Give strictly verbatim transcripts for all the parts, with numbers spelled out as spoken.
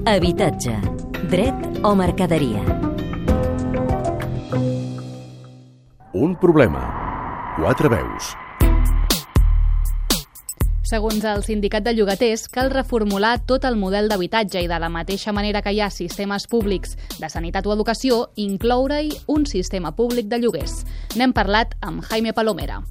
Habitatge, dret o mercaderia. Un problema. Quatre veus. Segons el sindicat de llogaters, cal reformular tot el model d'habitatge i de la mateixa manera que hi ha sistemes públics de sanitat o educació, incloure-hi un sistema públic de lloguers. N'hem parlat amb Jaime Palomera.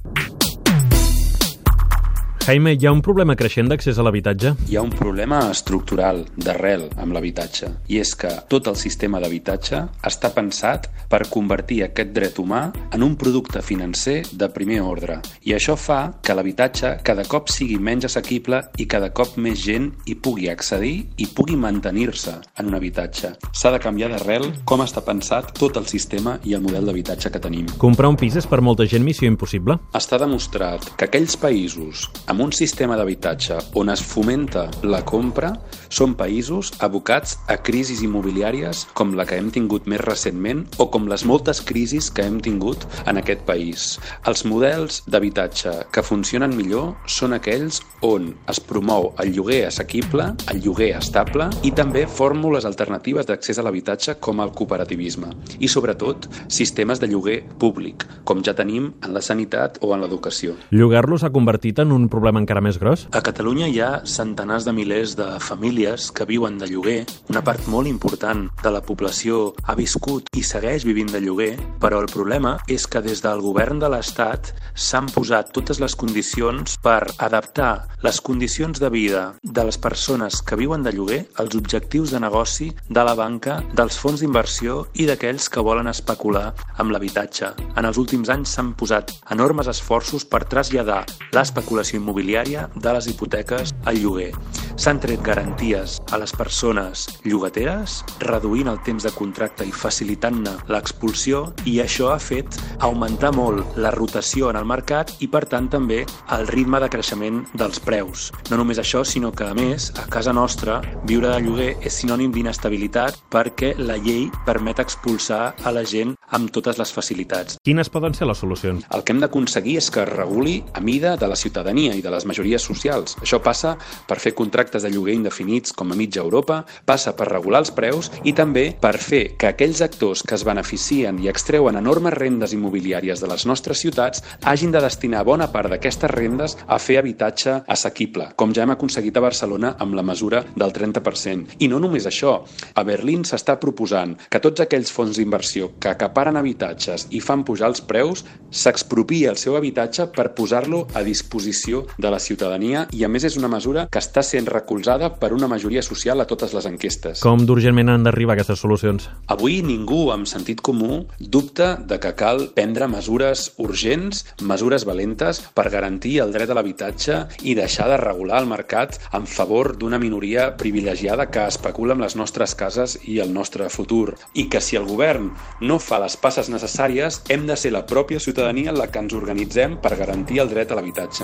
Jaime, hi ha un problema creixent d'accés a l'habitatge? Hi ha un problema estructural, d'arrel, amb l'habitatge. I és que tot el sistema d'habitatge està pensat per convertir aquest dret humà en un producte financer de primer ordre. I això fa que l'habitatge cada cop sigui menys assequible i cada cop més gent hi pugui accedir i pugui mantenir-se en un habitatge. S'ha de canviar d'arrel com està pensat tot el sistema i el model d'habitatge que tenim. Comprar un pis és per molta gent missió impossible? Està demostrat que aquells països amb un sistema d'habitatge on es fomenta la compra són països abocats a crisis immobiliàries com la que hem tingut més recentment o com les moltes crisis que hem tingut en aquest país. Els models d'habitatge que funcionen millor són aquells on es promou el lloguer assequible, el lloguer estable i també fórmules alternatives d'accés a l'habitatge com el cooperativisme i, sobretot, sistemes de lloguer públic, com ja tenim en la sanitat o en l'educació. Llogar-lo s'ha convertit en un problema encara més gros? A Catalunya hi ha centenars de milers de famílies que viuen de lloguer. Una part molt important de la població ha viscut i segueix vivint de lloguer, però el problema és que des del govern de l'Estat s'han posat totes les condicions per adaptar les condicions de vida de les persones que viuen de lloguer als objectius de negoci de la banca, dels fons d'inversió i d'aquells que volen especular amb l'habitatge. En els últims anys s'han posat enormes esforços per traslladar l'especulació immobiliària de les hipoteques al lloguer. S'han tret garanties a les persones llogateres, reduint el temps de contracte i facilitant-ne l'expulsió, i això ha fet augmentar molt la rotació en el mercat i, per tant, també el ritme de creixement dels preus. No només això, sinó que, a més, a casa nostra, viure de lloguer és sinònim d'inestabilitat perquè la llei permet expulsar a la gent amb totes les facilitats. Quines poden ser les solucions? El que hem d'aconseguir és que es reguli a mida de la ciutadania i de les majories socials. Això passa per fer contractes de lloguer indefinits com a mitja Europa, passa per regular els preus i també per fer que aquells actors que es beneficien i extreuen enormes rendes immobiliàries de les nostres ciutats hagin de destinar bona part d'aquestes rendes a fer habitatge assequible, com ja hem aconseguit a Barcelona amb la mesura del trenta per cent. I no només això, a Berlín s'està proposant que tots aquells fons d'inversió que acaparen habitatges i fan pujar els preus s'expropia el seu habitatge per posar-lo a disposició de la ciutadania i, a més, és una mesura que està sent recolzada per una majoria social a totes les enquestes. Com d'urgentment han d'arribar aquestes solucions? Avui ningú amb sentit comú dubta de que cal prendre mesures urgents, mesures valentes per garantir el dret a l'habitatge i deixar de regular el mercat en favor d'una minoria privilegiada que especula amb les nostres cases i el nostre futur. I que si el govern no fa les passes necessàries, hem de ser la pròpia ciutadania la que ens organitzem per garantir el dret a l'habitatge.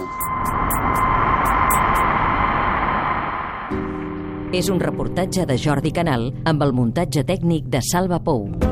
És un reportatge de Jordi Canal amb el muntatge tècnic de Salva Pou.